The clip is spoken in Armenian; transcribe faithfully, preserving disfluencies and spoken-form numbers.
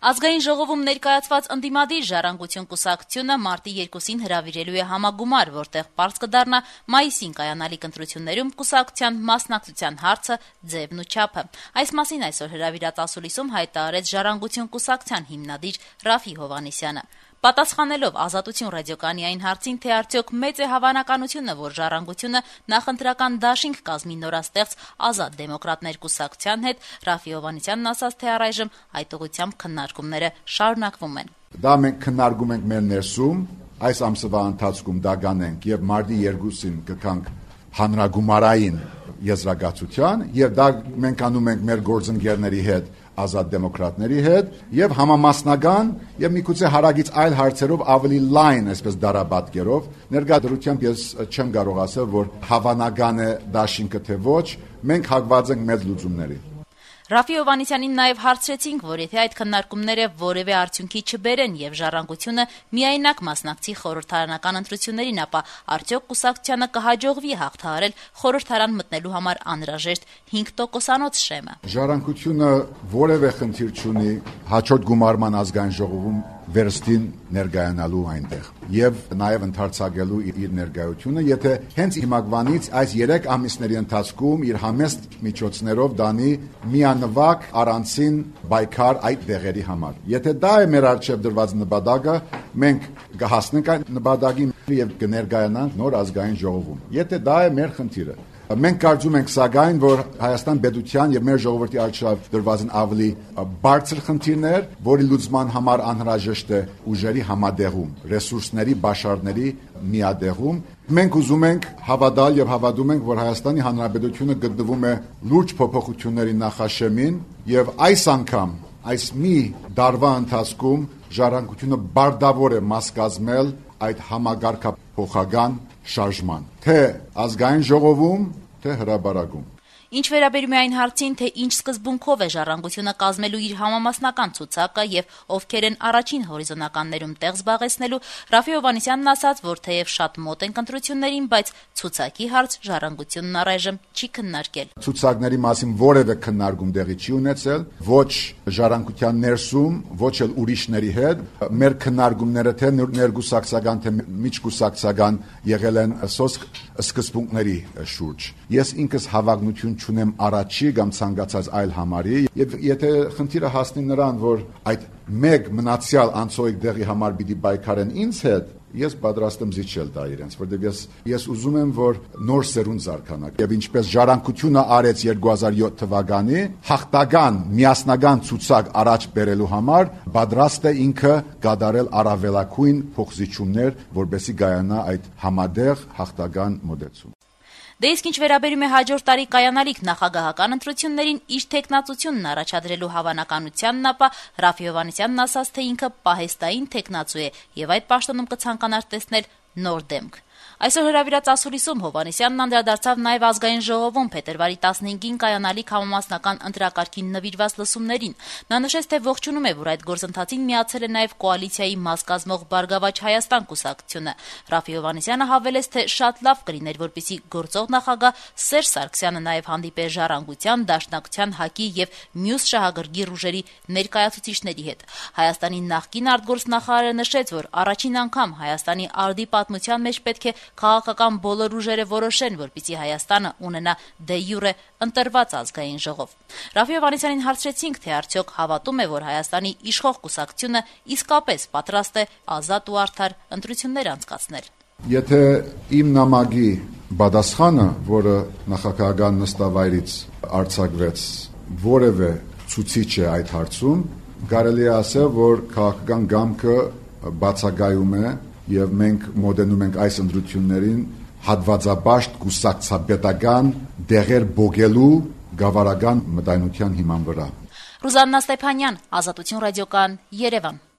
Ազգային ժողովում ներկայացված ընդդիմադիր Ժառանգություն կուսակցությունը մարտի երկուսին հրավիրելու է համագումար, որտեղ պարզ կդառնա մայիսին կայանալիք ընտրություններում կուսակցության մասնակցության հարցը, ձևն ու չափը։ Այս մասին այսօր հրավիրած ասուլիսում հայտարարեց Ժառանգություն կուսակցության հիմնադիր Ռաֆի Հովհաննիսյանը։ Պատասխանելով Ազատություն ռադիոկայանի այն հարցին, թե արդյոք մեծ է հավանականությունը, որ Ժառանգությունը նախընտրական դաշինք կազմի նորաստեղծ Ազատ դեմոկրատներ կուսակցության հետ, Ռաֆի Հովհաննիսյանն ասաց, թե առայժմ այդ ուղղությամբ քննարկումները շարունակվում են։ Դա մենք քննարկում ենք մեր ներսում, այս ամսվա ընթացքում դա կանենք եւ մարտի երկուսին կգանք հանրագումարային եզրակացության եւ դա մենք անում ենք մեր գործընկերների հետ, Ազատ դեմոկրատների հետ եւ համամասնական եւ միգուցե հարագից այլ հարցերով ավելի լայն, այսպես դարաբատկերով ներկա դրությամբ ես չեմ կարող ասել, որ հավանական է դաշինքը թե ոչ, մենք հակված ենք մեծ լուծումների։ Ռաֆի Հովհաննիսյանին նաև հարցրեցինք, որ եթե այդ քննարկումները որևէ արդյունքի չբերեն եւ Ժառանգությունը միայնակ մասնակցի խորհրդարանական ընտրություններին, ապա արդյոք կուսակցությանը կհաջողվի հաղթահարել խորհրդարան մտնելու համար անհրաժեշտ հինգ տոկոսանոց շեմը։ Ժառանգությունը որևէ խնդիր չունի հաջորդ գումարման ազգային ժողովում վերստին ներկայանալու այնտեղ եւ նաեւ ընդարձակելու իր ներկայությունը, եթե հենց հիմակվանից այս երեք ամիսների ընթացքում իր համեստ միջոցներով դանի միանվագ առանցին բայկար այդ դեղերի համար։ Եթե դա է մեր առջև դրված նպատակը, մենք կհասնենք այդ նպատակին եւ կներկայանանք նոր ազգային ժողովում։ Եթե դա է մեր խնդիրը, մենք կարծում ենք սակայն, որ Հայաստան պետության եւ մեր ժողովրդի առջև դրված են ավելի բարձր խնդիրներ, որի լուծման համար անհրաժեշտ է ուժերի համադեղում, ռեսուրսների, բաշարների միադեղում։ Մենք ուզում ենք հավատալ եւ հավատում ենք, որ Հայաստանի Հանրապետությունը գտնվում է լուրջ փոփոխությունների նախաշեմին եւ այս անգամ, այս մի դարվա ընթացքում Ժառանգությունը բարձրավոր է մաս կազմել այդ համագարկափոխական շարժման, թե ազգային ժողովում, թե հրապարակում։ Ինչ վերաբերում է այն հարցին, թե ինչ սկզբունքով է Ժառանգությունը կազմելու իր համամասնական ցուցակը եւ ովքեր են առաջին հորիզոնականներում տեղ զբաղեցնելու, Ռաֆի Հովհաննիսյանն ասաց, որ թեև շատ մոտ են ընտրություններին, բայց ցուցակի հարց Ժառանգությունն առայժմ չի քննարկել։ Ցուցակների մասին որևէ քննարկում տեղի չի ունեցել, ոչ Ժառանգության ներսում, ոչ էլ ուրիշների հետ։ Մեր քննարկումները թե ներկուսակցական, թե միջկուսակցական եղել են սոսկ սկզբունքների շուրջ։ Ես ինքս հավակնություն չունեմ առաջի կամ ցանկացած այլ համարի եւ եթե խնդիրը հասնի նրան, որ այդ մեկ մնացյալ անցոյիկ դեղի համար պիտի բայկարեն ինձ հետ, ես պատրաստ եմ զիջել դա իրենց, որտեղ ես ես ուզում եմ, որ նոր սերունդ զարգանա եւ ինչպես Ժառանգությունը արեց երկու հազար յոթ թվականի հաղթական միասնական ցուցակ առաջ բերելու համար պատրաստ է ինքը կատարել առավելագույն փոխզիջումներ, որբեսի գայանա այդ համադեղ հաղթական մոդեցում։ Դե իսկ ինչ վերաբերում է հաջորդ տարի կայանալիք նախագահական ընտրություններին իր թեկնածությունն առաջադրելու հավանականությանն, ապա Ռաֆի Հովհաննիսյանն ասաց, թե ինքը պահեստային թեկնածու է եւ այդ պաշտոնում կցանկանար տեսնել նոր դեմք։ Այսօր հրավիրած ասուլիսում Հովհաննիսյանն անդրադարձավ նաև ազգային ժողովում փետրվարի տասնհինգին կայանալիք համամասնական ընտրակարգին նվիրված լսումներին։ Նա նշեց, թե ողջունում է, որ այդ գործընթացին միացել է նաև կոալիցիայի մաս կազմող Բարգավաճ Հայաստան կուսակցությունը։ Ռաֆի Հովհաննիսյանը հավելեց, թե շատ լավ կլիներ, որպեսզի գործող նախագահ Սերժ Սարգսյանը նաև հանդիպեր Ժառանգության, Դաշնակցության, ՀԱԿ-ի եւ մյուս շահագրգիռ ուժերի ներկայացուցիչների հետ։ Հայաստանի նախկին արտգործնախարարը նշեց, որ առաջին անգամ Հայաստանի արդի պատմության մեջ պետք է քաղաքական բոլոր ուժերը որոշեն, որպեսզի Հայաստանը ունենա դե յուրե ընտրված ազգային ժողով։ Ռաֆի Հովհաննիսյանին հարցրեցինք, թե արդյոք հավատում է, որ Հայաստանի իշխող կուսակցությունը իսկապես պատրաստ է ազատ ու արդար ընտրություններ անցկացնել։ Եթե իմ նամակի պատասխանը, որը նախագահական նստավայրից արձակվեց, որևէ ցուցիչ է այդ հարցում, կարելի է ասել, որ քաղաքական գամքը բացակայում է եւ մենք մոդենում ենք այս ընտրություններին հատվածաբաշտ կուսակցապետական դեղեր բոգելու գավառական մտայնության հիման վրա։ Ռուզաննա Ստեփանյան, Ազատություն ռադիոկայան, Երևան։